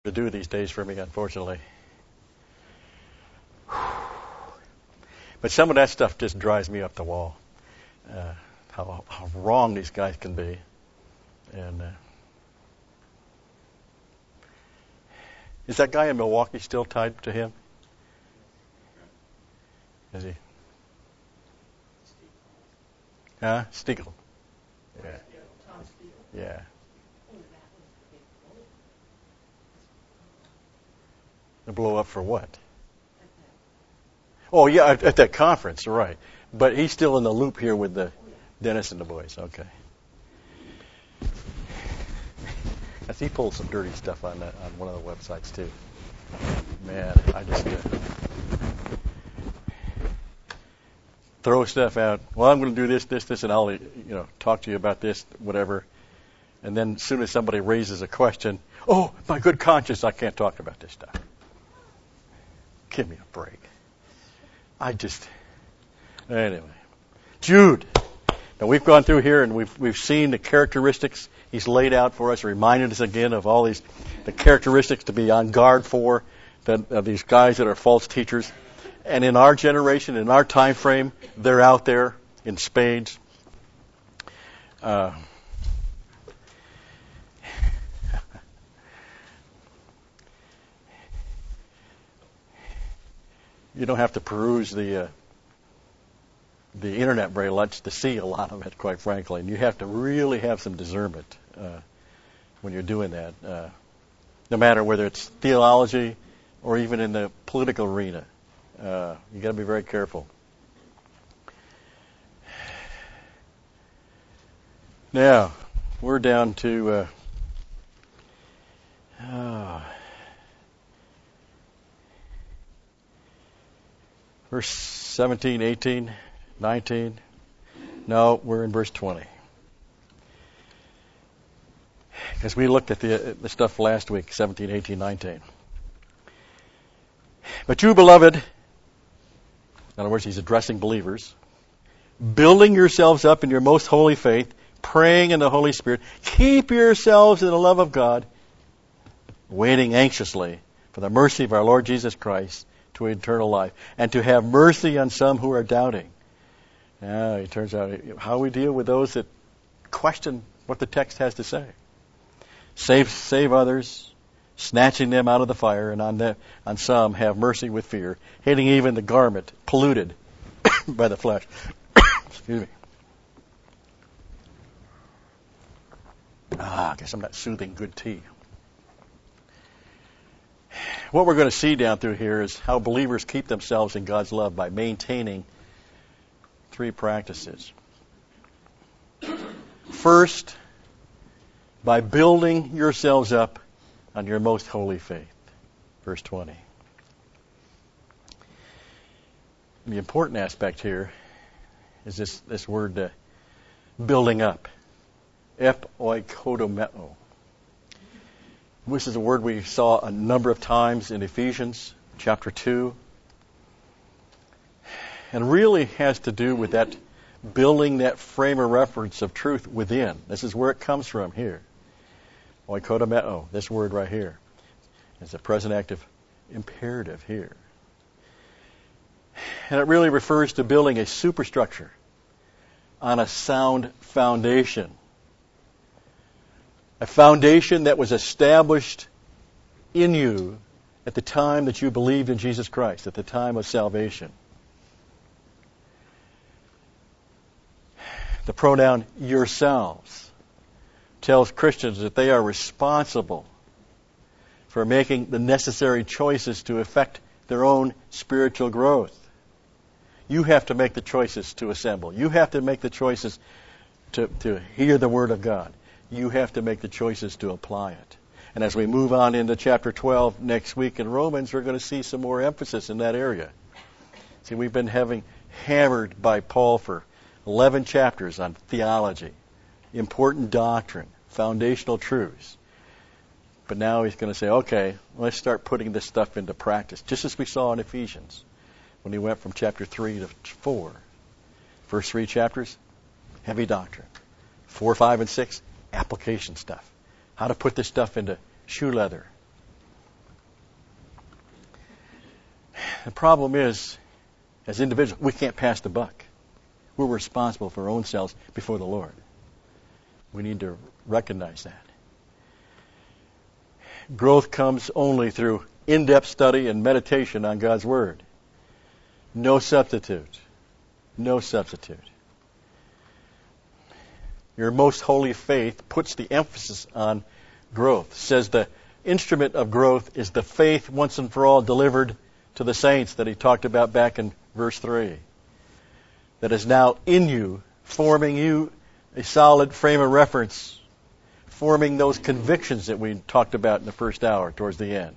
to do these days for me, unfortunately. But some of that stuff just drives me up the wall. How wrong these guys can be. And is that guy in Milwaukee still tied to him? Is he? Huh? Stiegel. Yeah. Yeah. To blow up for what? Oh, yeah, at that conference, right. But he's still in the loop here with the Dennis and the boys. Okay. He pulled some dirty stuff on one of the websites, too. Man, I just throw stuff out. Well, I'm going to do this, and I'll talk to you about this, whatever. And then as soon as somebody raises a question, oh, by good conscience, I can't talk about this stuff. Give me a break. Anyway. Jude. Now we've gone through here and we've seen the characteristics he's laid out for us, reminded us again of all the characteristics to be on guard for, of these guys that are false teachers. And in our generation, in our time frame, they're out there in spades. You don't have to peruse the internet very much to see a lot of it, quite frankly. And you have to really have some discernment when you're doing that, no matter whether it's theology or even in the political arena. You got to be very careful. Now, we're down to verse 17, 18, 19. No, we're in verse 20. Because we looked at the stuff last week, 17, 18, 19. But you, beloved, in other words, he's addressing believers, building yourselves up in your most holy faith, praying in the Holy Spirit, keep yourselves in the love of God, waiting anxiously for the mercy of our Lord Jesus Christ to eternal life, and to have mercy on some who are doubting. Now, it turns out how we deal with those that question what the text has to say. Save others, snatching them out of the fire, and on some have mercy with fear, hating even the garment polluted by the flesh. Excuse me. I guess I'm not soothing good tea. What we're going to see down through here is how believers keep themselves in God's love by maintaining three practices. First, by building yourselves up on your most holy faith. Verse 20. The important aspect here is this word building up. Epoikodomeo. This is a word we saw a number of times in Ephesians chapter 2. And really has to do with that building that frame of reference of truth within. This is where it comes from here. Oikodomeo, this word right here. It's a present active imperative here. And it really refers to building a superstructure on a sound foundation. A foundation that was established in you at the time that you believed in Jesus Christ, at the time of salvation. The pronoun yourselves tells Christians that they are responsible for making the necessary choices to effect their own spiritual growth. You have to make the choices to assemble. You have to make the choices to hear the Word of God. You have to make the choices to apply it. And as we move on into chapter 12 next week in Romans, we're going to see some more emphasis in that area. See, we've been having hammered by Paul for 11 chapters on theology, important doctrine, foundational truths. But now he's going to say, okay, let's start putting this stuff into practice, just as we saw in Ephesians when he went from chapter 3 to 4. First 3 chapters, heavy doctrine. 4, 5, and 6, application stuff. How to put this stuff into shoe leather. The problem is, as individuals, we can't pass the buck. We're responsible for our own selves before the Lord. We need to recognize that. Growth comes only through in-depth study and meditation on God's Word. No substitute. No substitute. Your most holy faith puts the emphasis on growth. It says the instrument of growth is the faith once and for all delivered to the saints that he talked about back in verse 3. That is now in you, forming you a solid frame of reference, forming those convictions that we talked about in the first hour towards the end.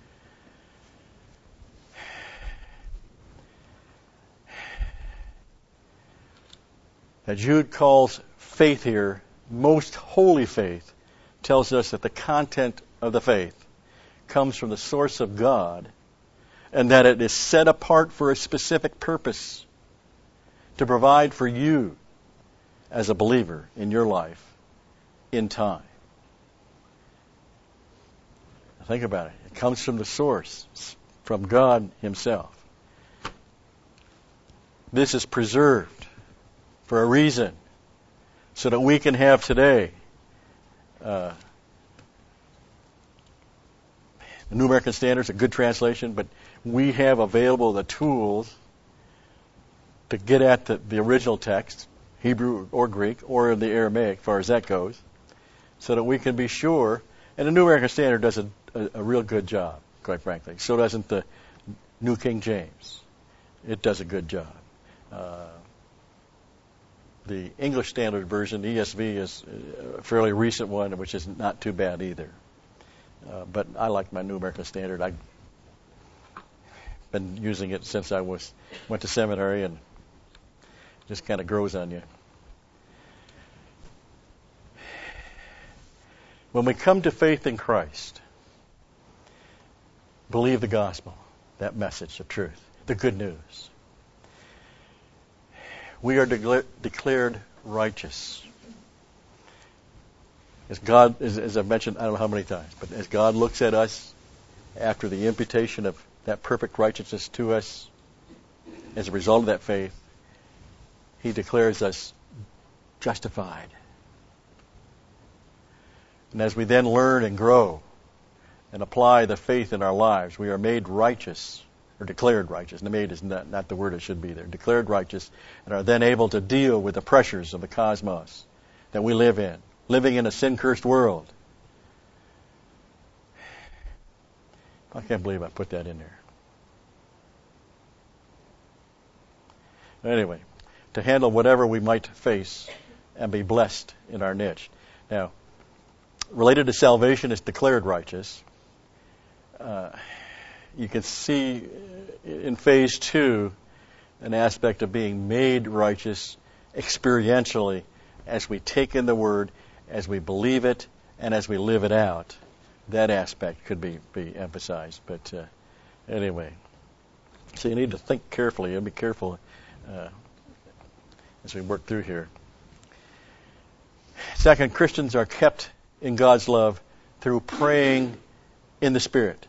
Now Jude calls faith here, most holy faith, tells us that the content of the faith comes from the source of God and that it is set apart for a specific purpose to provide for you as a believer in your life in time. Think about it. It comes from the source, from God Himself. This is preserved for a reason, so that we can have today the New American Standard is a good translation, but we have available the tools to get at the original text, Hebrew or Greek, or the Aramaic, as far as that goes, so that we can be sure. And the New American Standard does a real good job, quite frankly. So doesn't the New King James. It does a good job. The English Standard Version, ESV, is a fairly recent one, which is not too bad either. But I like my New American Standard. I've been using it since I went to seminary, and it just kind of grows on you. When we come to faith in Christ, believe the gospel, that message of truth, the good news. We are declared righteous. As God, as I've mentioned, I don't know how many times, but as God looks at us after the imputation of that perfect righteousness to us, as a result of that faith, He declares us justified. And as we then learn and grow and apply the faith in our lives, we are made righteous, or declared righteous. And made is not the word it should be there. Declared righteous, and are then able to deal with the pressures of the cosmos that we live in, living in a sin-cursed world. I can't believe I put that in there. Anyway, to handle whatever we might face and be blessed in our niche. Now, related to salvation is declared righteous. You can see in phase 2 an aspect of being made righteous experientially as we take in the Word, as we believe it, and as we live it out. That aspect could be emphasized. But anyway, so you need to think carefully and be careful as we work through here. Second, Christians are kept in God's love through praying in the Spirit.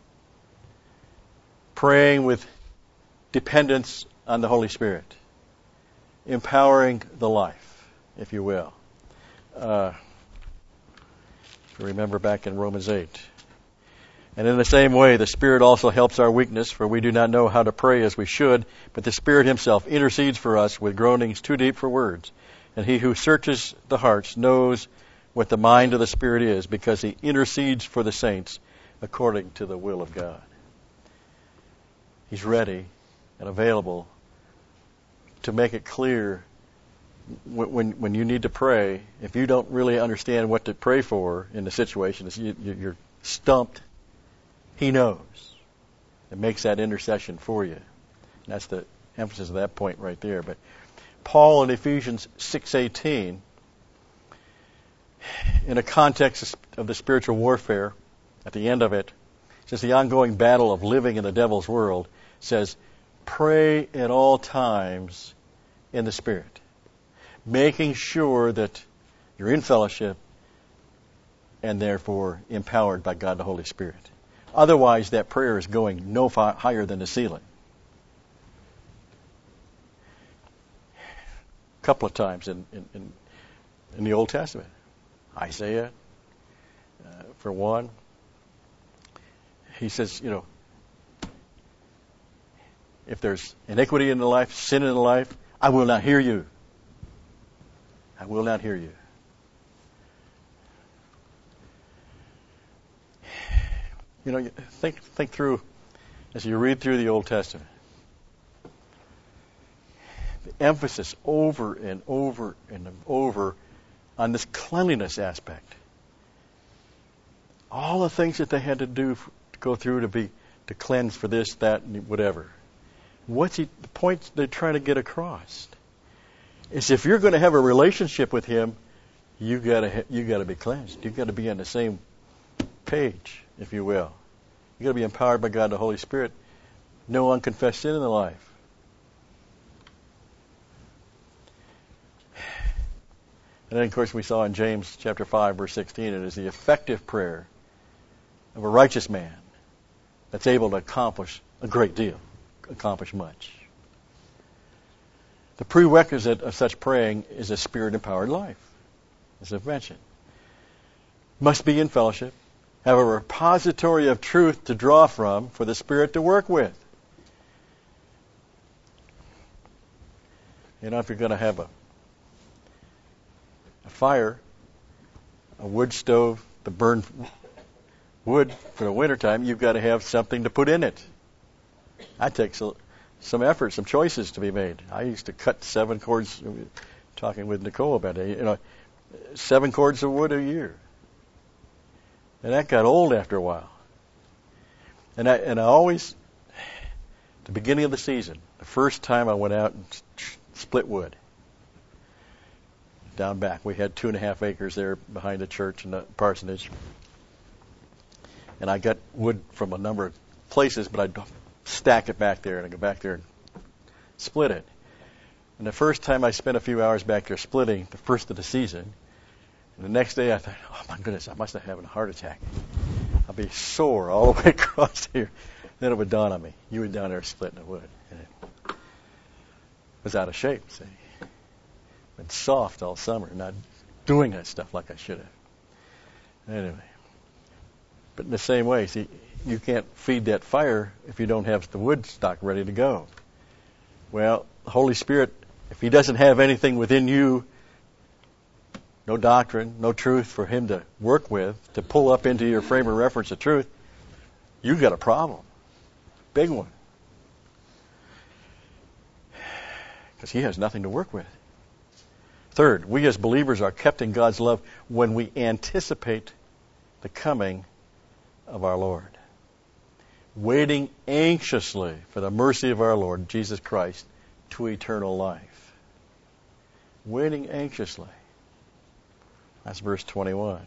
Praying with dependence on the Holy Spirit. Empowering the life, if you will. If you remember back in Romans 8. And in the same way, the Spirit also helps our weakness, for we do not know how to pray as we should, but the Spirit Himself intercedes for us with groanings too deep for words. And He who searches the hearts knows what the mind of the Spirit is, because He intercedes for the saints according to the will of God. He's ready and available to make it clear when you need to pray. If you don't really understand what to pray for in the situation, you're stumped, He knows. It makes that intercession for you. And that's the emphasis of that point right there. But Paul in Ephesians 6:18, in a context of the spiritual warfare, at the end of it, says the ongoing battle of living in the devil's world, says, pray at all times in the Spirit, making sure that you're in fellowship and therefore empowered by God the Holy Spirit. Otherwise, that prayer is going no higher than the ceiling. A couple of times in the Old Testament. Isaiah, for one, he says, if there's iniquity in the life, sin in the life, I will not hear you. I will not hear you. Think through, as you read through the Old Testament, the emphasis over and over and over on this cleanliness aspect. All the things that they had to do to go through to cleanse for this, that, and whatever. The point they're trying to get across is if you're going to have a relationship with Him, you got to be cleansed. You got to be on the same page, if you will. You got to be empowered by God the Holy Spirit. No unconfessed sin in the life. And then, of course, we saw in James chapter 5, verse 16, it is the effective prayer of a righteous man that's able to accomplish a great deal, accomplish much. The prerequisite of such praying is a Spirit-empowered life, as I've mentioned. Must be in fellowship, have a repository of truth to draw from for the Spirit to work with. If you're going to have a fire, a wood stove to burn wood for the wintertime, you've got to have something to put in it. That takes some effort, some choices to be made. I used to cut 7 cords, talking with Nicole about it, 7 cords of wood a year. And that got old after a while. And I always, at the beginning of the season, the first time I went out and split wood, down back. We had 2.5 acres there behind the church and the parsonage. And I got wood from a number of places, but I'd stack it back there, and I'd go back there and split it. And the first time I spent a few hours back there splitting, the first of the season, and the next day I thought, oh my goodness, I must have had a heart attack. I'll be sore all the way across here. Then it would dawn on me. You were down there splitting the wood. And it was out of shape, see. Been soft all summer, not doing that stuff like I should have. Anyway. But in the same way, see, you can't feed that fire if you don't have the wood stock ready to go. Well, the Holy Spirit, if He doesn't have anything within you, no doctrine, no truth for Him to work with, to pull up into your frame of reference of truth, you've got a problem. Big one. Because He has nothing to work with. Third, we as believers are kept in God's love when we anticipate the coming of our Lord. Waiting anxiously for the mercy of our Lord Jesus Christ to eternal life. Waiting anxiously. That's verse 21.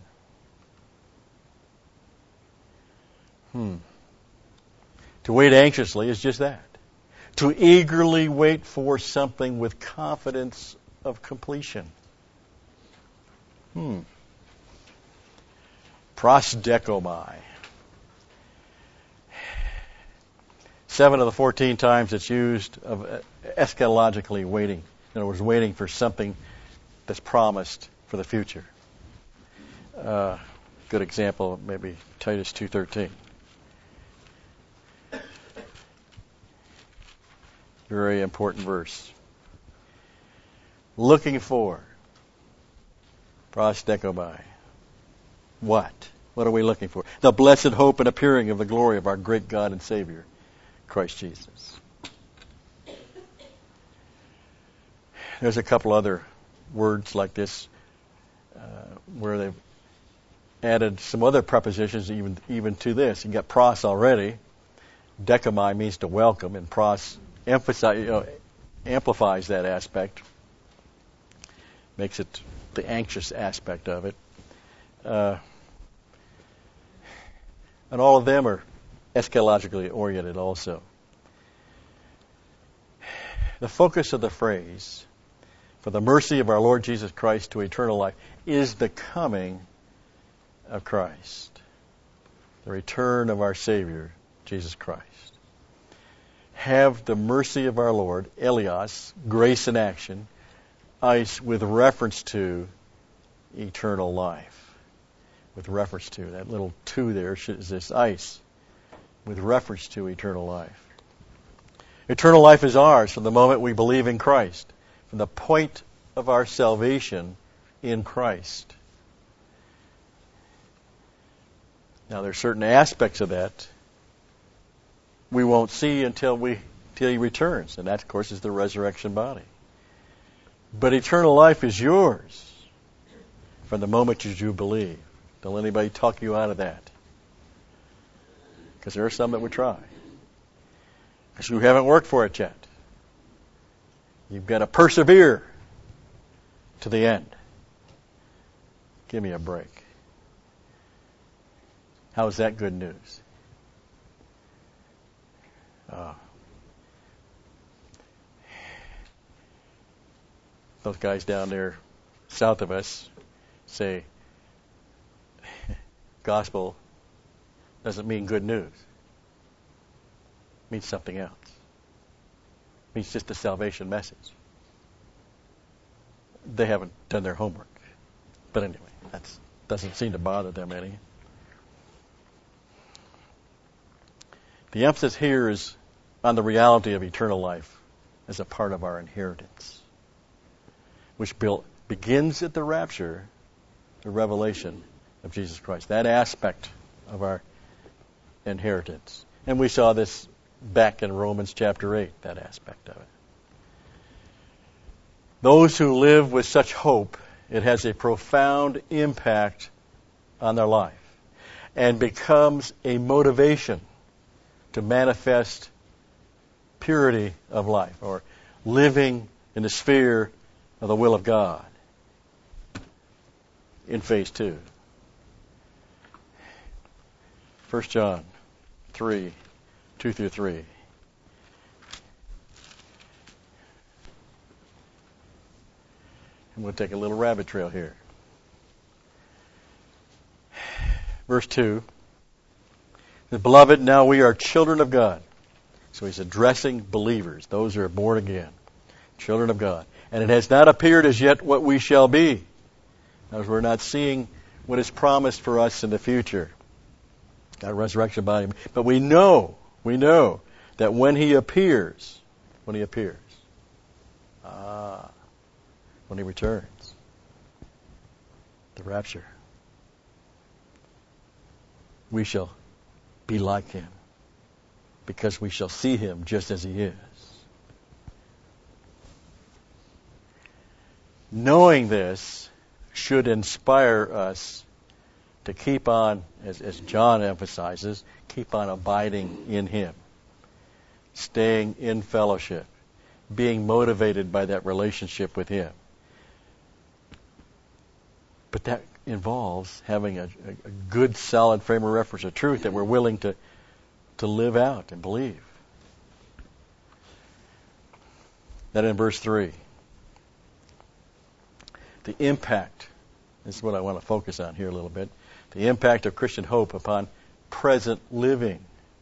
To wait anxiously is just that. To eagerly wait for something with confidence of completion. Prosdechomai. 7 of the 14 times it's used of eschatologically waiting. In other words, waiting for something that's promised for the future. Good example, maybe Titus 2:13. Very important verse. Looking for. Prosdechomai. What? What are we looking for? The blessed hope and appearing of the glory of our great God and Savior, Christ Jesus. There's a couple other words like this where they've added some other prepositions even to this. You got pros already. Dechomai means to welcome, and pros amplifies that aspect, makes it the anxious aspect of it. And all of them are eschatologically oriented also. The focus of the phrase, for the mercy of our Lord Jesus Christ to eternal life, is the coming of Christ. the return of our Savior, Jesus Christ. Have the mercy of our Lord, Elios, grace in action, eis, with reference to eternal life. With reference to, that little two there is this eis, with reference to eternal life. Eternal life is ours from the moment we believe in Christ, from the point of our salvation in Christ. Now, there are certain aspects of that we won't see until He returns, and that, of course, is the resurrection body. But eternal life is yours from the moment that you believe. Don't let anybody talk you out of that, because there are some that would try. Because you haven't worked for it yet. You've got to persevere to the end. Give me a break. How is that good news? Those guys down there south of us say gospel doesn't mean good news. It means something else. It means just a salvation message. They haven't done their homework. But anyway, that doesn't seem to bother them any. The emphasis here is on the reality of eternal life as a part of our inheritance, which begins at the rapture, the revelation of Jesus Christ. That aspect of our inheritance. And we saw this back in Romans chapter 8, that aspect of it. Those who live with such hope, it has a profound impact on their life and becomes a motivation to manifest purity of life, or living in the sphere of the will of God in phase 2. 1 John 3, 2 through 3. And we'll take a little rabbit trail here. Verse 2. Beloved, now we are children of God. So he's addressing believers, those who are born again, children of God. And it has not appeared as yet what we shall be. As we're not seeing what is promised for us in the future, our resurrection body. But we know that when He appears, when He returns, the rapture, we shall be like Him, because we shall see Him just as He is. Knowing this should inspire us to keep on, as John emphasizes, keep on abiding in Him, staying in fellowship, being motivated by that relationship with Him. But that involves having a good, solid frame of reference, a truth that we're willing to live out and believe. Then in verse 3, the impact, this is what I want to focus on here a little bit, the impact of Christian hope upon present living.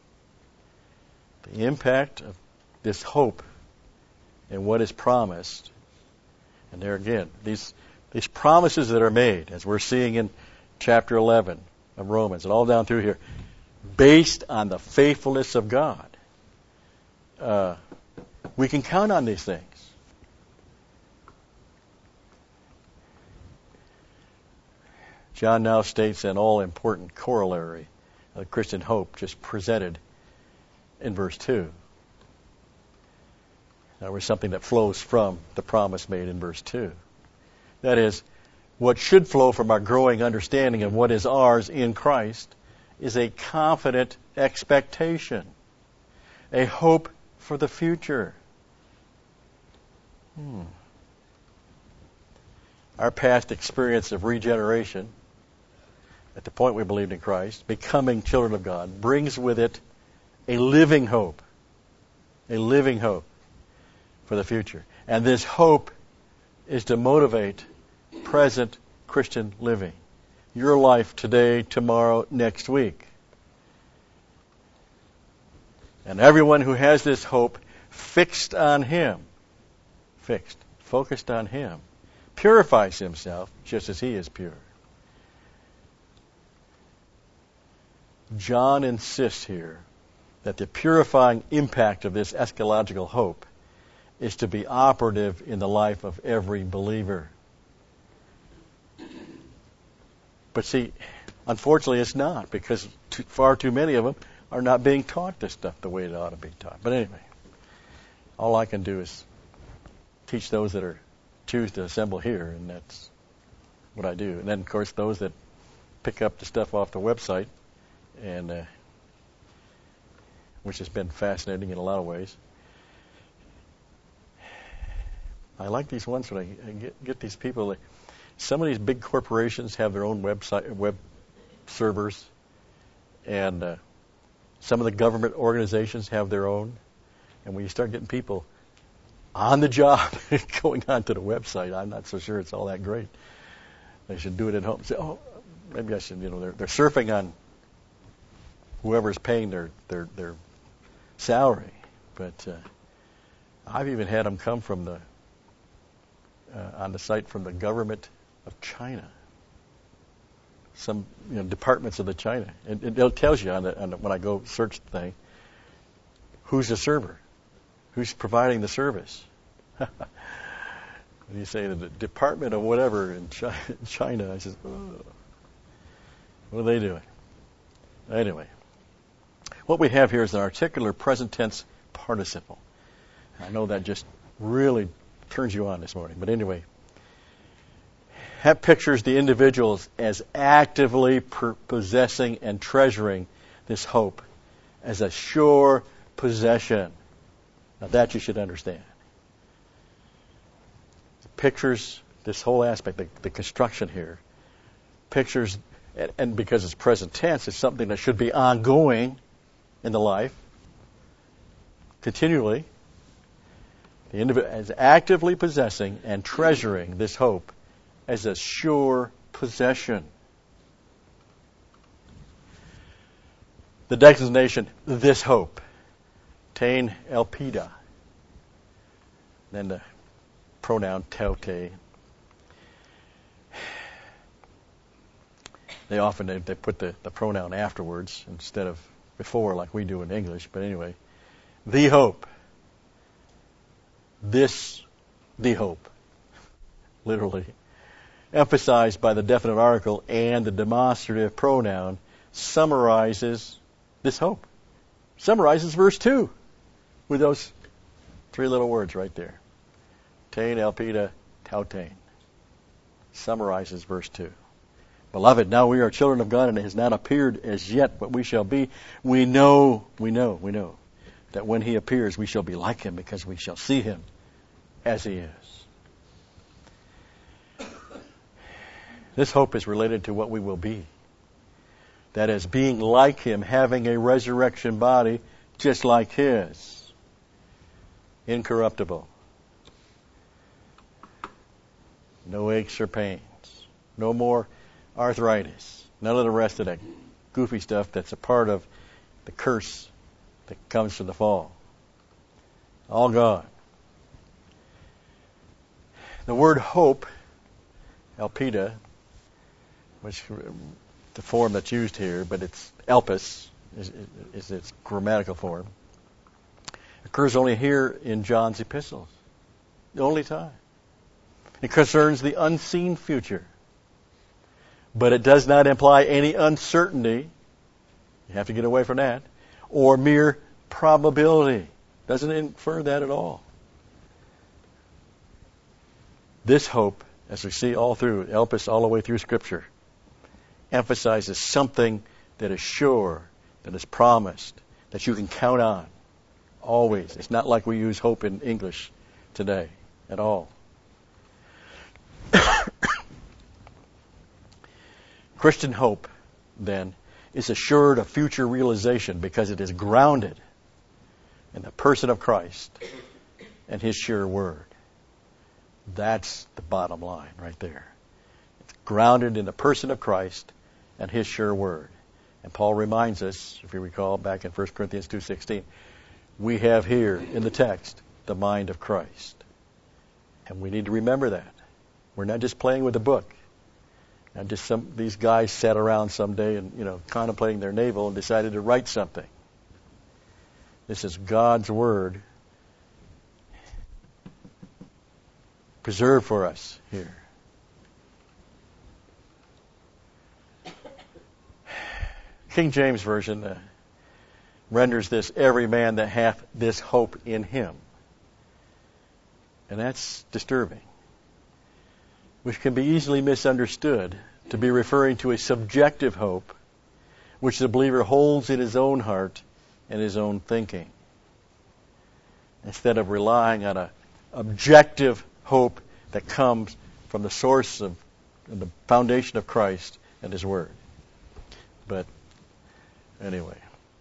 The impact of this hope and what is promised. And there again, these promises that are made, as we're seeing in chapter 11 of Romans, and all down through here, based on the faithfulness of God. We can count on these things. John now states an all-important corollary of Christian hope just presented in verse 2. Now, there's something that flows from the promise made in verse 2. That is, what should flow from our growing understanding of what is ours in Christ is a confident expectation, a hope for the future. Our past experience of regeneration, at the point we believed in Christ, becoming children of God, brings with it a living hope for the future. And this hope is to motivate present Christian living. Your life today, tomorrow, next week. And everyone who has this hope fixed on Him, focused on Him, purifies himself just as He is pure. John insists here that the purifying impact of this eschatological hope is to be operative in the life of every believer. But see, unfortunately it's not, because far too many of them are not being taught this stuff the way it ought to be taught. But anyway, all I can do is teach those that choose to assemble here, and that's what I do. And then, of course, those that pick up the stuff off the website, and which has been fascinating in a lot of ways. I like these ones when I get these people. Some of these big corporations have their own web servers, and some of the government organizations have their own. And when you start getting people on the job going onto the website, I'm not so sure it's all that great. They should do it at home. Say, oh, maybe I should. They're surfing on whoever's paying their salary. But I've even had them come from on the site from the government of China. Some departments of the China, and it tells you when I go search the thing, who's the server, who's providing the service. When you say the department of whatever in China, I says, oh, what are they doing? Anyway, what we have here is an articular present tense participle. I know that just really turns you on this morning, but anyway. That pictures the individuals as actively possessing and treasuring this hope as a sure possession. Now that you should understand. It pictures this whole aspect, the construction here, pictures, and because it's present tense, it's something that should be ongoing in the life, continually. The individual as actively possessing and treasuring this hope as a sure possession. The designation, this hope, tain elpida. Then the pronoun teute. They often they put the pronoun afterwards instead of before like we do in English. But anyway, the hope. This, the hope. Literally. Emphasized by the definite article and the demonstrative pronoun, summarizes this hope. Summarizes verse 2 with those three little words right there. Tain, elpida, tautain. Summarizes verse 2. Beloved, now we are children of God, and it has not appeared as yet what we shall be. We know that when He appears, we shall be like Him, because we shall see Him as He is. This hope is related to what we will be. That is, being like Him, having a resurrection body just like His. Incorruptible. No aches or pains. No more arthritis. None of the rest of that goofy stuff that's a part of the curse that comes from the fall. All gone. The word hope, elpida, which the form that's used here, but it's elpis is its grammatical form, occurs only here in John's epistles. The only time. It concerns the unseen future. But it does not imply any uncertainty. You have to get away from that. Or mere probability. Doesn't infer that at all. This hope, as we see all through, elpis all the way through Scripture, emphasizes something that is sure, that is promised, that you can count on always. It's not like we use hope in English today at all. Christian hope, then, is assured of future realization because it is grounded in the person of Christ and His sure word. That's the bottom line right there. It's grounded in the person of Christ and His sure word. And Paul reminds us, if you recall, back in 1 Corinthians 2:16, we have here in the text the mind of Christ. And we need to remember that. We're not just playing with a book. Not just these guys sat around someday and, contemplating their navel and decided to write something. This is God's Word preserved for us here. King James Version renders this, every man that hath this hope in him. And that's disturbing, which can be easily misunderstood to be referring to a subjective hope which the believer holds in his own heart and his own thinking, instead of relying on an objective hope that comes from the source of the foundation of Christ and His Word. But anyway,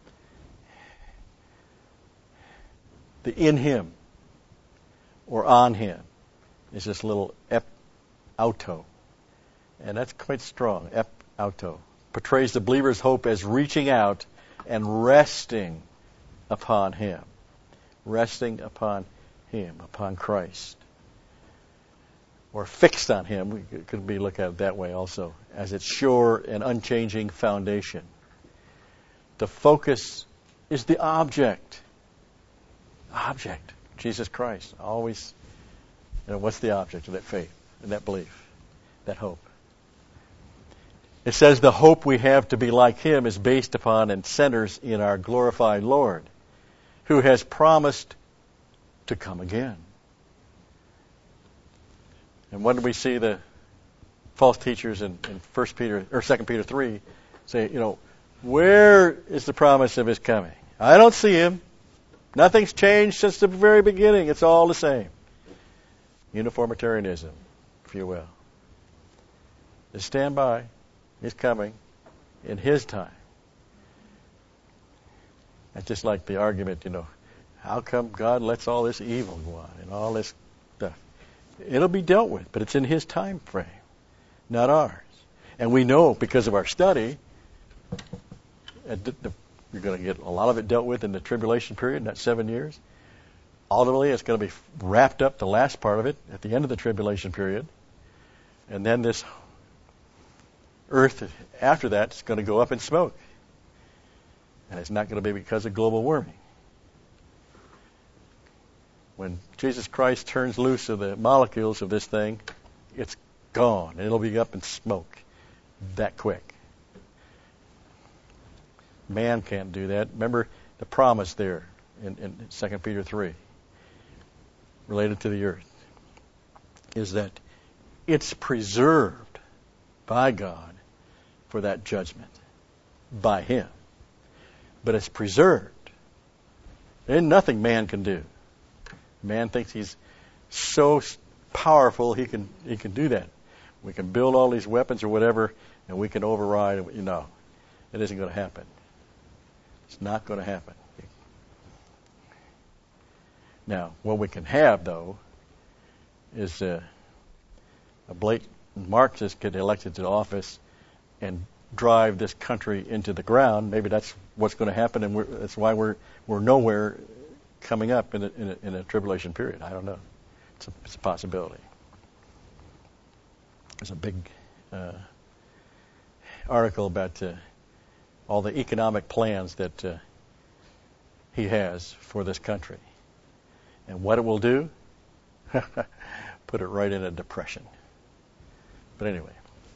the in Him or on Him is this little ep auto, and that's quite strong. Ep auto portrays the believer's hope as reaching out and resting upon Him. Resting upon Him, upon Christ. Or fixed on Him, we could be looked at it that way also, as its sure and unchanging foundation. The focus is the object. Object, Jesus Christ. Always, what's the object of that faith and that belief, that hope? It says the hope we have to be like Him is based upon and centers in our glorified Lord, who has promised to come again. And what do we see the false teachers in 1 Peter or 2 Peter 3 say, where is the promise of His coming? I don't see Him. Nothing's changed since the very beginning. It's all the same. Uniformitarianism, if you will. Just stand by. He's coming in His time. It's just like the argument, how come God lets all this evil go on and all this stuff? It'll be dealt with, but it's in His time frame, not ours. And we know because of our study, you're going to get a lot of it dealt with in the tribulation period, that 7 years. Ultimately, it's going to be wrapped up, the last part of it, at the end of the tribulation period. And then this earth after that is going to go up in smoke. And it's not going to be because of global warming. When Jesus Christ turns loose of the molecules of this thing, it's gone. And it'll be up in smoke that quick. Man can't do that. Remember the promise there in 2 Peter 3 related to the earth is that it's preserved by God for that judgment by Him. But it's preserved. There's nothing man can do. Man thinks he's so powerful he can do that. We can build all these weapons or whatever, and we can override. It isn't going to happen. It's not going to happen. Now, what we can have, though, is a blatant Marxist get elected to office and drive this country into the ground. Maybe that's what's going to happen, and that's why we're nowhere coming up in a tribulation period. I don't know. It's a possibility. There's a big article about all the economic plans that he has for this country. And what it will do? Put it right in a depression. But anyway.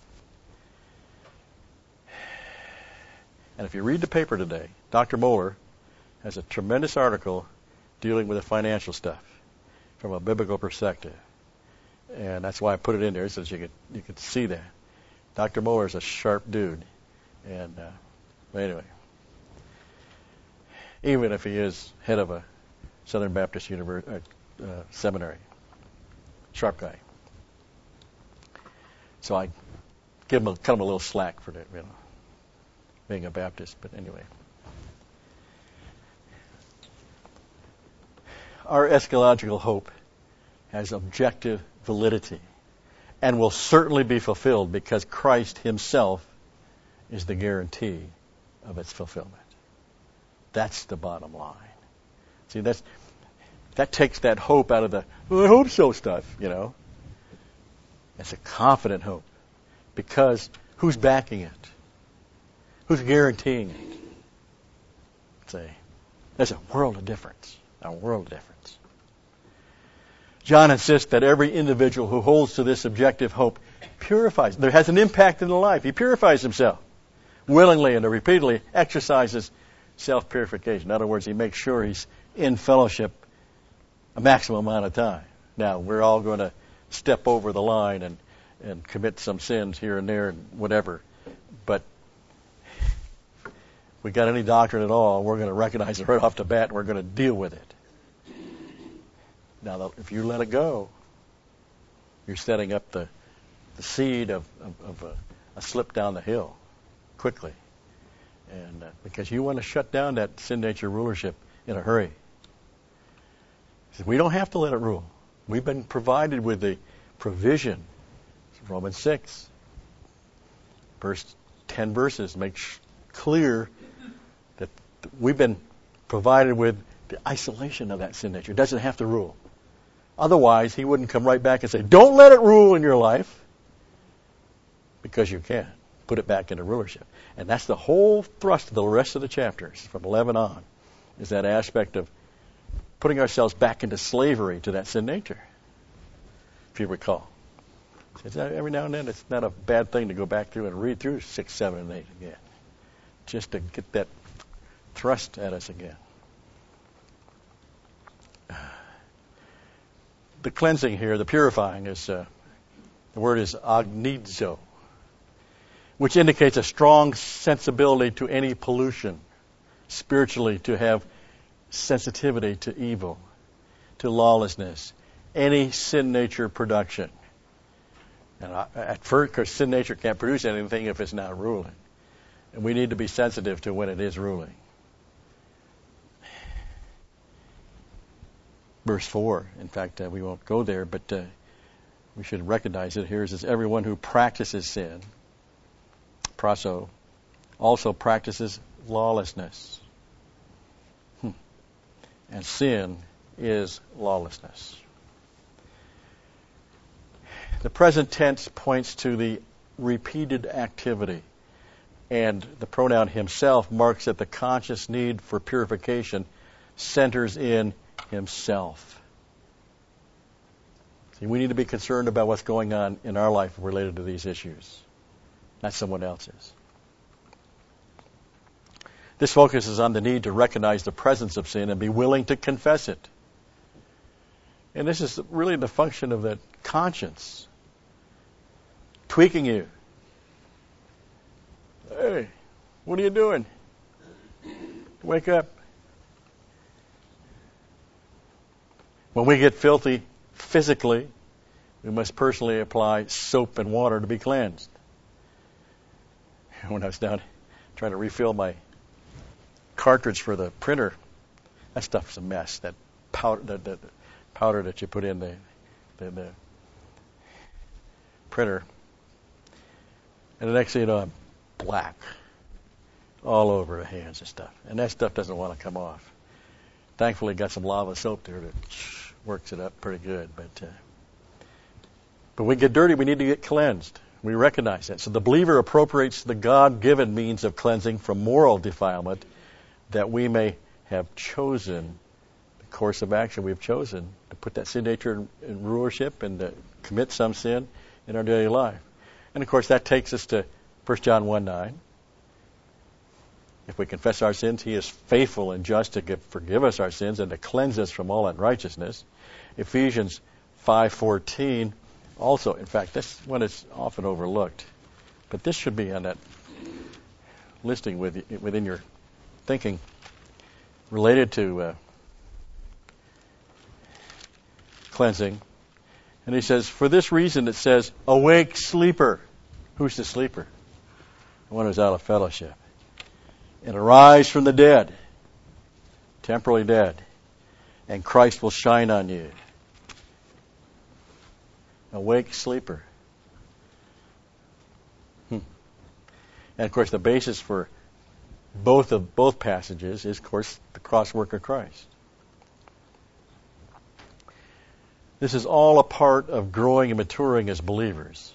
And if you read the paper today, Dr. Mohler has a tremendous article dealing with the financial stuff from a biblical perspective. And that's why I put it in there so that you could see that. Dr. Mohler is a sharp dude. And but anyway, even if he is head of a Southern Baptist seminary, sharp guy. So I cut him a little slack for that, being a Baptist. But anyway, our eschatological hope has objective validity and will certainly be fulfilled because Christ Himself is the guarantee of its fulfillment. That's the bottom line. See, that takes that hope out of the, well, I hope so stuff, It's a confident hope. Because who's backing it? Who's guaranteeing it? See, there's a world of difference. A world of difference. John insists that every individual who holds to this objective hope purifies. There has an impact in their life. He purifies himself willingly and repeatedly exercises self-purification. In other words, he makes sure he's in fellowship a maximum amount of time. Now, we're all going to step over the line and commit some sins here and there and whatever. But if we got any doctrine at all, we're going to recognize it right off the bat and we're going to deal with it. Now, if you let it go, you're setting up the seed of a slip down the hill quickly. And because you want to shut down that sin nature rulership in a hurry. We don't have to let it rule. We've been provided with the provision. Romans 6. 10 verses make clear that we've been provided with the isolation of that sin nature. It doesn't have to rule. Otherwise, he wouldn't come right back and say, don't let it rule in your life. Because you can. Put it back into rulership. And that's the whole thrust of the rest of the chapters from 11 on, is that aspect of putting ourselves back into slavery to that sin nature, if you recall. Every now and then, it's not a bad thing to go back through and read through 6, 7, and 8 again, just to get that thrust at us again. The cleansing here, the purifying, is the word is agnizo, which indicates a strong sensibility to any pollution, spiritually, to have sensitivity to evil, to lawlessness, any sin nature production. And at first, because sin nature can't produce anything if it's not ruling. And we need to be sensitive to when it is ruling. Verse 4, in fact, we won't go there, but we should recognize it here. It says, everyone who practices sin, praso, also practices lawlessness. And sin is lawlessness. The present tense points to the repeated activity, and the pronoun himself marks that the conscious need for purification centers in himself. See, we need to be concerned about what's going on in our life related to these issues, not someone else's. This focuses on the need to recognize the presence of sin and be willing to confess it. And this is really the function of the conscience, tweaking you. Hey, what are you doing? Wake up. When we get filthy physically, we must personally apply soap and water to be cleansed. When I was down trying to refill my cartridge for the printer, that stuff's a mess. That powder, the powder that you put in the printer, and the next thing you know, I'm black all over the hands and stuff, and that stuff doesn't want to come off. Thankfully, got some lava soap there that works it up pretty good. But when we get dirty, we need to get cleansed. We recognize that. So the believer appropriates the God-given means of cleansing from moral defilement that we may have chosen, the course of action we've chosen, to put that sin nature in rulership and to commit some sin in our daily life. And of course, that takes us to 1 John 1:9. If we confess our sins, He is faithful and just to forgive us our sins and to cleanse us from all unrighteousness. Ephesians 5:14 also, in fact, this one is often overlooked, but this should be on that listing within your thinking related to cleansing. And he says, for this reason it says, awake sleeper. Who's the sleeper? The one who's out of fellowship. And arise from the dead, temporally dead, and Christ will shine on you. Awake sleeper. And of course the basis for both passages is, of course, the cross work of Christ. This is all a part of growing and maturing as believers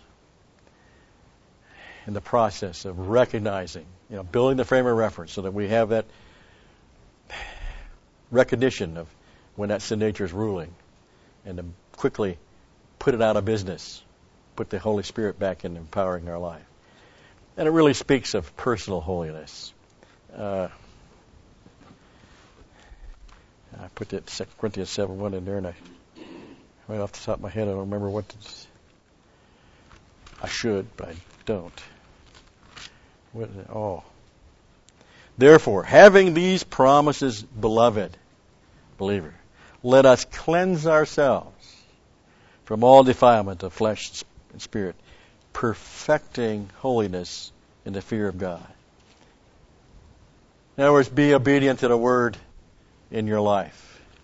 in the process of recognizing, building the frame of reference so that we have that recognition of when that sin nature is ruling, and to quickly put it out of business, put the Holy Spirit back in empowering our life. And it really speaks of personal holiness. I put that 2 Corinthians 7:1 in there, and right off the top of my head, I don't remember what I should, but I don't. What is it? Oh. Therefore, having these promises, beloved believer, let us cleanse ourselves from all defilement of flesh and spirit, perfecting holiness in the fear of God. In other words, be obedient to the word in your life.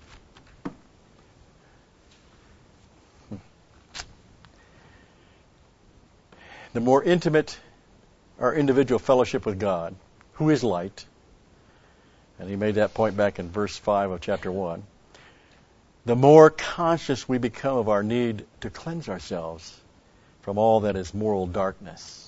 The more intimate our individual fellowship with God, who is light, and he made that point back in verse 5 of chapter 1, the more conscious we become of our need to cleanse ourselves from all that is moral darkness.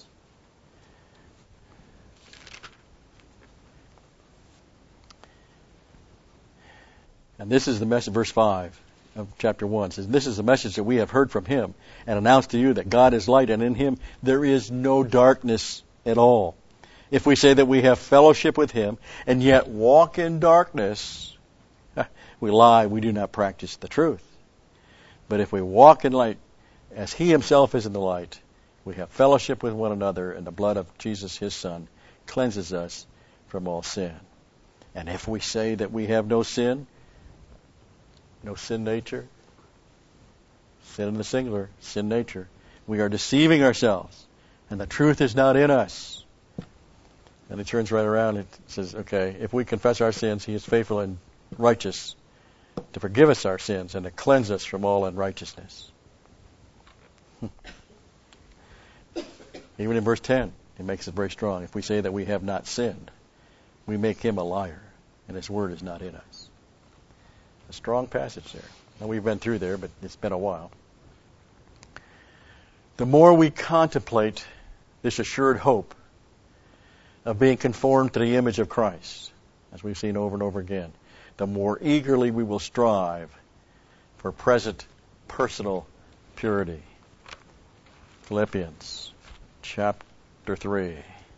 And this is the message, verse 5 of chapter 1 says, this is the message that we have heard from him and announced to you, that God is light, and in him there is no darkness at all. If we say that we have fellowship with him and yet walk in darkness, we lie, we do not practice the truth. But if we walk in light as he himself is in the light, we have fellowship with one another, and the blood of Jesus, his Son, cleanses us from all sin. And if we say that we have no sin nature, sin in the singular, sin nature, we are deceiving ourselves, and the truth is not in us. And it turns right around and says, okay, if we confess our sins, he is faithful and righteous to forgive us our sins and to cleanse us from all unrighteousness. Even in verse 10, it makes it very strong. If we say that we have not sinned, we make him a liar, and his word is not in us. A strong passage there. Now, we've been through there, but it's been a while. The more we contemplate this assured hope of being conformed to the image of Christ, as we've seen over and over again, the more eagerly we will strive for present personal purity. Philippians chapter 3.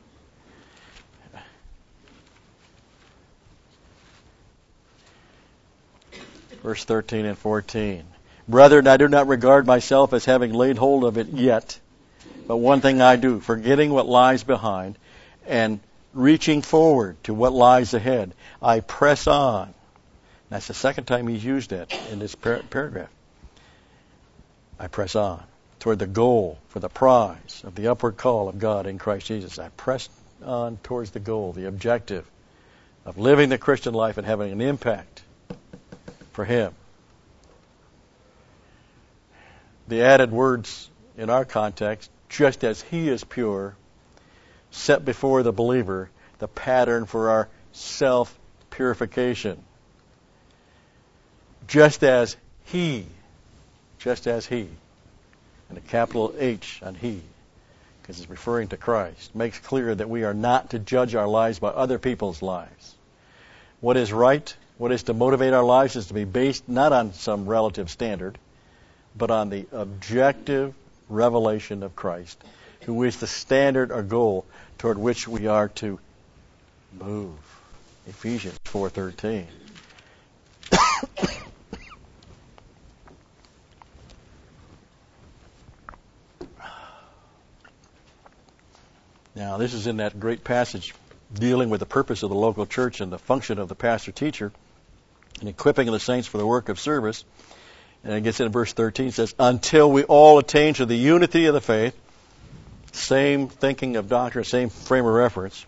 Verse 13 and 14. Brethren, I do not regard myself as having laid hold of it yet, but one thing I do, forgetting what lies behind and reaching forward to what lies ahead, I press on. That's the second time he's used that in this paragraph. I press on toward the goal for the prize of the upward call of God in Christ Jesus. I press on towards the goal, the objective of living the Christian life and having an impact for him. The added words in our context, just as he is pure, set before the believer the pattern for our self-purification. Just as he, and a capital H on he, because it's referring to Christ, makes clear that we are not to judge our lives by other people's lives. What is right, what is to motivate our lives, is to be based not on some relative standard, but on the objective revelation of Christ, who is the standard or goal toward which we are to move. Ephesians 4:13. Now, this is in that great passage dealing with the purpose of the local church and the function of the pastor-teacher and equipping of the saints for the work of service. And it gets into verse 13. It says, until we all attain to the unity of the faith, same thinking of doctrine, same frame of reference,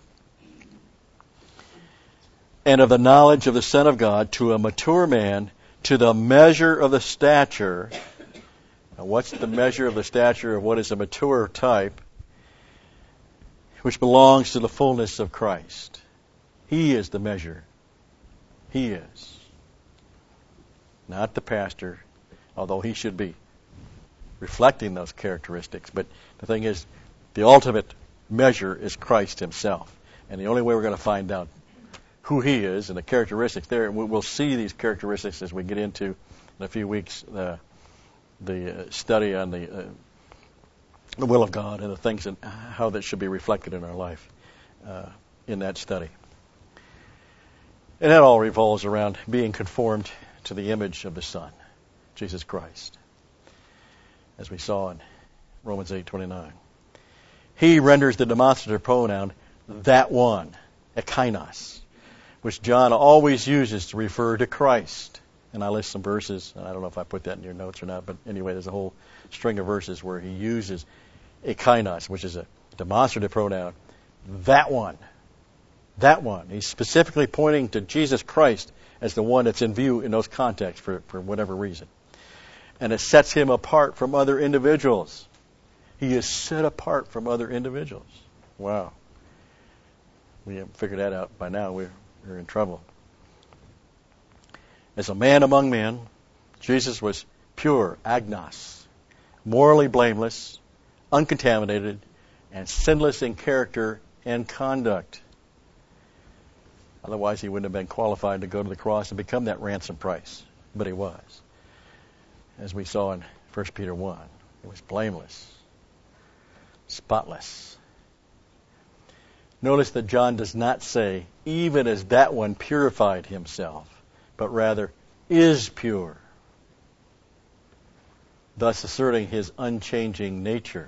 and of the knowledge of the Son of God, to a mature man, to the measure of the stature. Now, what's the measure of the stature of what is a mature type? Which belongs to the fullness of Christ. He is the measure. He is. Not the pastor, although he should be reflecting those characteristics. But the thing is, the ultimate measure is Christ himself. And the only way we're going to find out who he is and the characteristics there, and we'll see these characteristics as we get into, in a few weeks, the study on the will of God and the things and how that should be reflected in our life in that study. And that all revolves around being conformed to the image of the Son, Jesus Christ, as we saw in Romans 8:29. He renders the demonstrative pronoun that one, ekainos, which John always uses to refer to Christ. And I list some verses, and I don't know if I put that in your notes or not, but anyway, there's a whole string of verses where he uses ekainos, which is a demonstrative pronoun, that one. That one. He's specifically pointing to Jesus Christ as the one that's in view in those contexts for whatever reason. And it sets him apart from other individuals. He is set apart from other individuals. Wow. We haven't figured that out by now. We're in trouble. As a man among men, Jesus was pure, agnos, morally blameless, uncontaminated, and sinless in character and conduct. Otherwise, he wouldn't have been qualified to go to the cross and become that ransom price. But he was. As we saw in 1 Peter 1, he was blameless, spotless. Notice that John does not say, even as that one purified himself, but rather is pure, thus asserting his unchanging nature.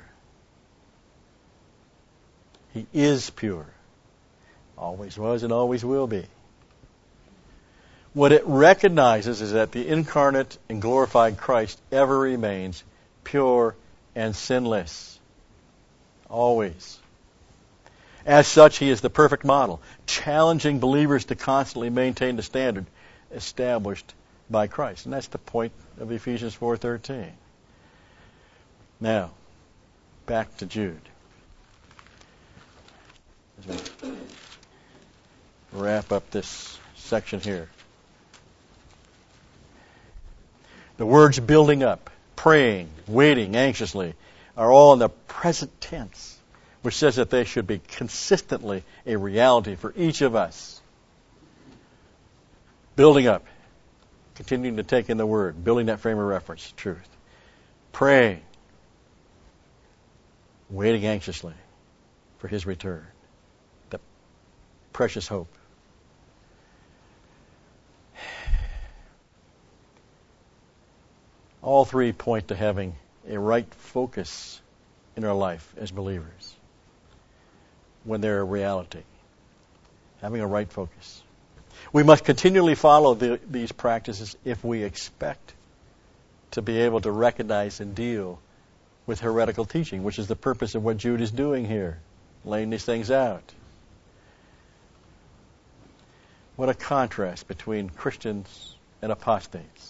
He is pure. Always was and always will be. What it recognizes is that the incarnate and glorified Christ ever remains pure and sinless. Always. As such, he is the perfect model, challenging believers to constantly maintain the standard established by Christ. And that's the point of Ephesians 4:13. Now, back to Jude. As we wrap up this section here. The words building up, praying, waiting anxiously are all in the present tense, which says that they should be consistently a reality for each of us. Building up, continuing to take in the Word, building that frame of reference, truth. Praying, waiting anxiously for His return. The precious hope. All three point to having a right focus in our life as believers when they're a reality. Having a right focus. We must continually follow these practices if we expect to be able to recognize and deal with heretical teaching, which is the purpose of what Jude is doing here, laying these things out. What a contrast between Christians and apostates.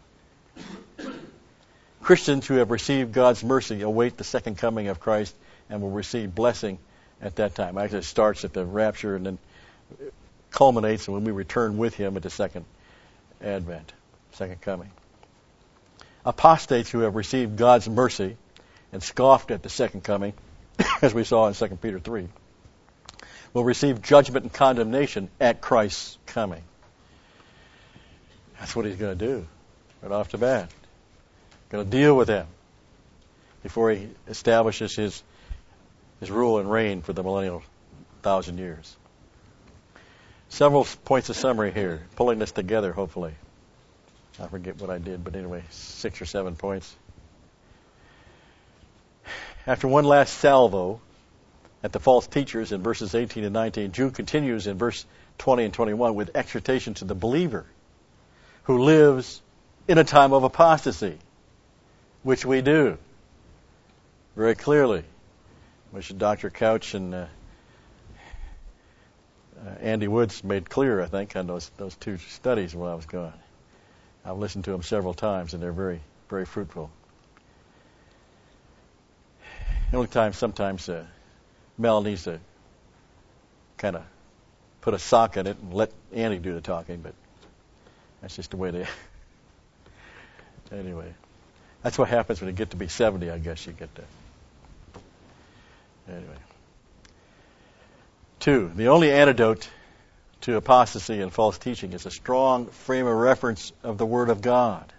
Christians who have received God's mercy await the second coming of Christ and will receive blessing at that time. Actually, it starts at the rapture and then culminates when we return with Him at the second advent, second coming. Apostates who have received God's mercy and scoffed at the second coming, as we saw in 2 Peter 3, will receive judgment and condemnation at Christ's coming. That's what He's going to do right off the bat. Going to deal with them before He establishes His rule and reign for the millennial 1,000 years. Several points of summary here, pulling this together, hopefully. I forget what I did, but anyway, 6 or 7 points. After one last salvo at the false teachers in verses 18 and 19, Jude continues in verse 20 and 21 with exhortation to the believer who lives in a time of apostasy, which we do very clearly, which Dr. Couch and Andy Woods made clear, I think, on those two studies while I was gone. I've listened to them several times, and they're very, very fruitful. The only time sometimes Mel needs to kind of put a sock in it and let Annie do the talking, but that's just the way they... Anyway, that's what happens when you get to be 70, I guess you get to... Anyway. 2, the only antidote to apostasy and false teaching is a strong frame of reference of the Word of God.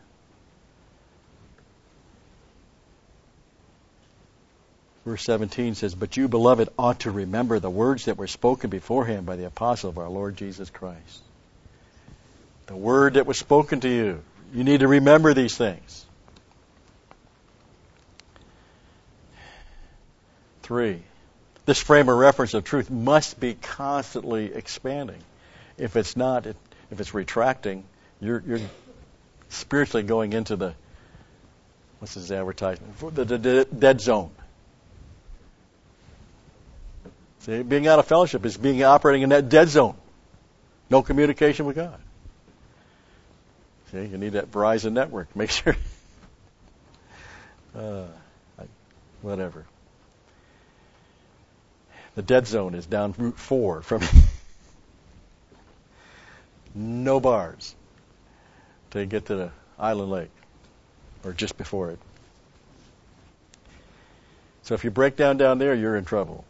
Verse 17 says, "But you, beloved, ought to remember the words that were spoken beforehand by the apostle of our Lord Jesus Christ." The word that was spoken to you. You need to remember these things. 3, this frame of reference of truth must be constantly expanding. If it's not, if it's retracting, you're spiritually going into the, what's this advertisement? The dead zone. See, being out of fellowship is being operating in that dead zone. No communication with God. See, you need that Verizon network. Make sure. Whatever. The dead zone is down Route 4 from no bars till you get to the Island Lake, or just before it. So if you break down there, you're in trouble.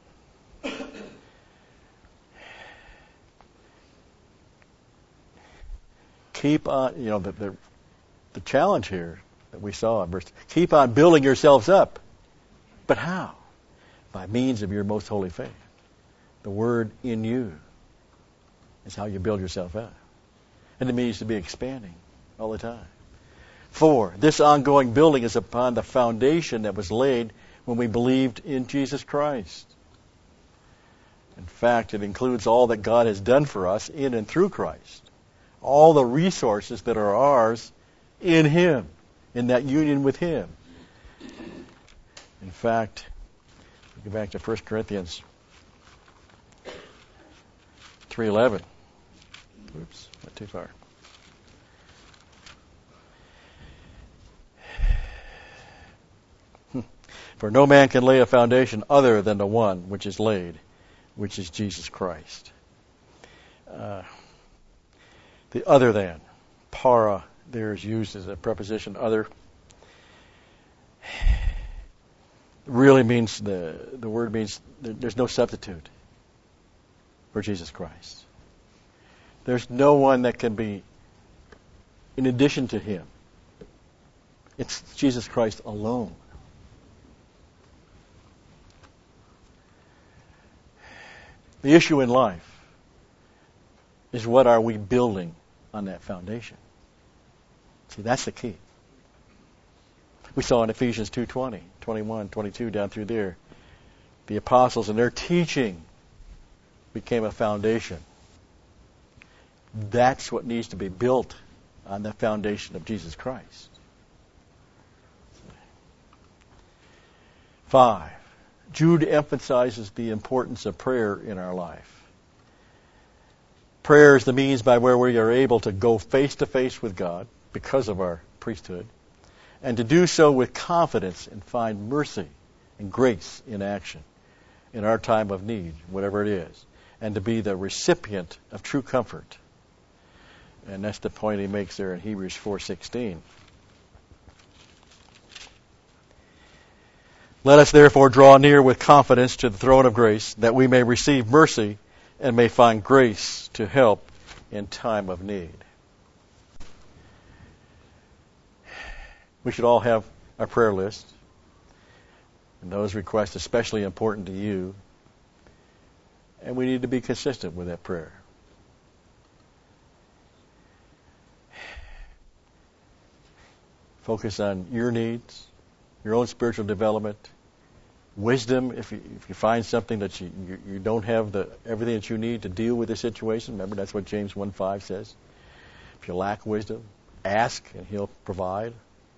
Keep on, the challenge here that we saw in verse, keep on building yourselves up. But how? By means of your most holy faith. The word in you is how you build yourself up. And it means to be expanding all the time. 4, this ongoing building is upon the foundation that was laid when we believed in Jesus Christ. In fact, it includes all that God has done for us in and through Christ. All the resources that are ours in Him, in that union with Him. In fact, go back to 1 Corinthians 3:11. Oops, went too far. For no man can lay a foundation other than the one which is laid, which is Jesus Christ. The other than, para, there is used as a preposition, other. Really means, the word means there's no substitute for Jesus Christ. There's no one that can be in addition to Him. It's Jesus Christ alone. The issue in life is, what are we building on that foundation? See, that's the key. We saw in Ephesians 2:20, 21, 22, down through there, the apostles and their teaching became a foundation. That's what needs to be built on the foundation of Jesus Christ. 5, Jude emphasizes the importance of prayer in our life. Prayer is the means by where we are able to go face to face with God because of our priesthood, and to do so with confidence and find mercy and grace in action in our time of need, whatever it is, and to be the recipient of true comfort. And that's the point he makes there in Hebrews 4:16. Let us therefore draw near with confidence to the throne of grace, that we may receive mercy and may find grace to help in time of need. We should all have a prayer list, and those requests especially important to you, and we need to be consistent with that prayer. Focus on your needs, your own spiritual development, wisdom. If you find something that you don't have everything that you need to deal with the situation, remember that's what James 1:5 says. If you lack wisdom, ask and He'll provide.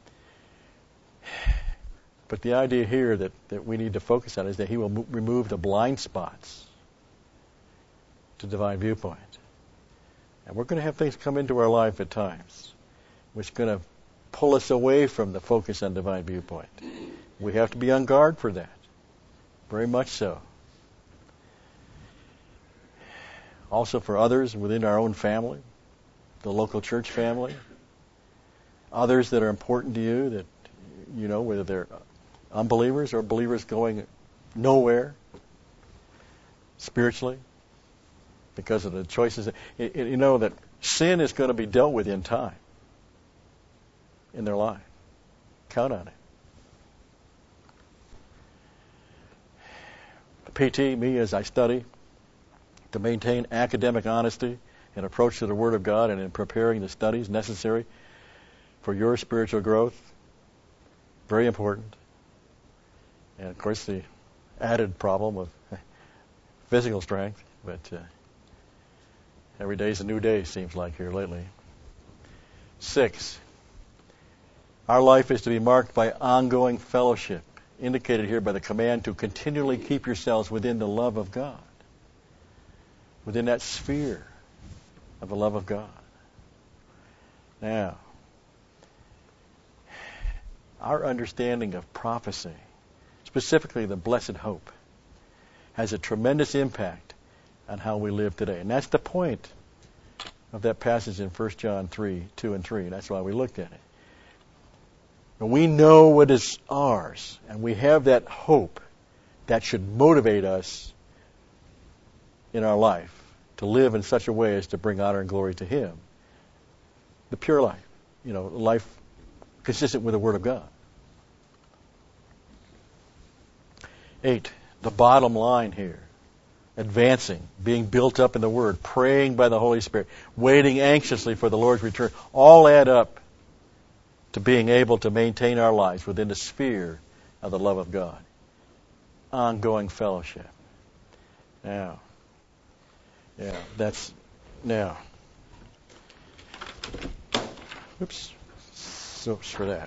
But the idea here that we need to focus on is that He will remove the blind spots to divine viewpoint. And we're going to have things come into our life at times which are going to pull us away from the focus on divine viewpoint. We have to be on guard for that. Very much so. also for others within our own family, the local church family, others that are important to you that, whether they're unbelievers or believers going nowhere spiritually because of the choices. You know that sin is going to be dealt with in time in their life. Count on it. The PT, me, as I study to maintain academic honesty and approach to the Word of God and in preparing the studies necessary for your spiritual growth, very important. And of course the added problem of physical strength, but every day is a new day, seems like here lately. 6, our life is to be marked by ongoing fellowship, indicated here by the command to continually keep yourselves within the love of God, within that sphere of the love of God. Now, our understanding of prophecy, specifically the blessed hope, has a tremendous impact on how we live today. And that's the point of that passage in 1 John 3, 2 and 3. That's why we looked at it. And we know what is ours, and we have that hope that should motivate us in our life to live in such a way as to bring honor and glory to Him. The pure life, life consistent with the Word of God. 8, the bottom line here. Advancing, being built up in the Word, praying by the Holy Spirit, waiting anxiously for the Lord's return, all add up to being able to maintain our lives within the sphere of the love of God. Ongoing fellowship. Now, oops, soaps for that.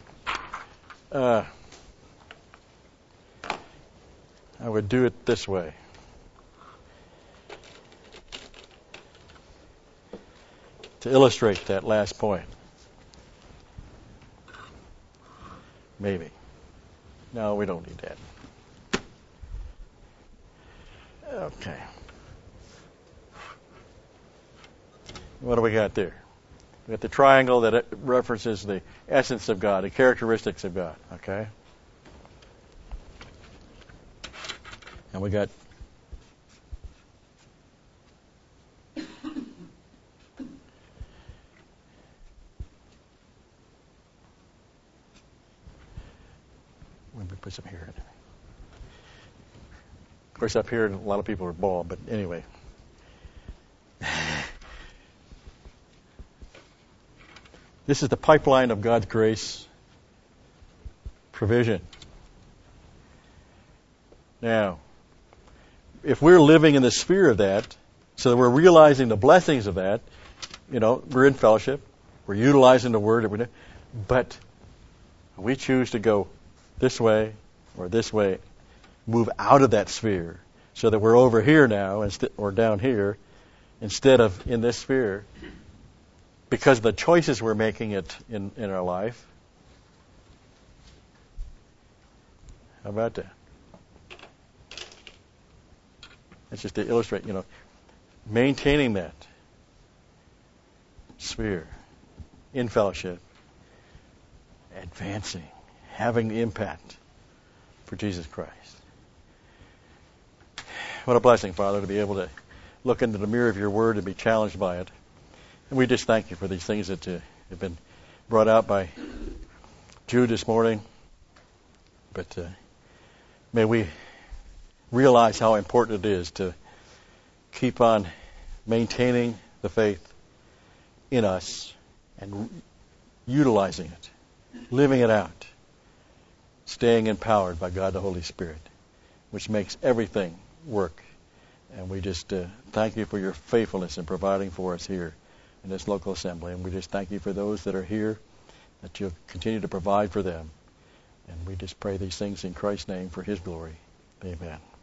I would do it this way. To illustrate that last point. Maybe. No, we don't need that. Okay. What do we got there? We got the triangle that references the essence of God, the characteristics of God. Okay? And we got let me put some here. Of course, up here, a lot of people are bald, but anyway. This is the pipeline of God's grace provision. Now, if we're living in the sphere of that, so that we're realizing the blessings of that, we're in fellowship, we're utilizing the Word every day, but we choose to go this way or this way, move out of that sphere, so that we're over here now or down here instead of in this sphere, because of the choices we're making in our life. How about that? That's just to illustrate, maintaining that sphere in fellowship, advancing, having impact for Jesus Christ. What a blessing, Father, to be able to look into the mirror of your Word and be challenged by it. And we just thank you for these things that have been brought out by Jude this morning. But may we realize how important it is to keep on maintaining the faith in us and utilizing it, living it out, staying empowered by God the Holy Spirit, which makes everything work. And we just thank you for your faithfulness in providing for us here in this local assembly. And we just thank you for those that are here, that you'll continue to provide for them. And we just pray these things in Christ's name for His glory. Amen.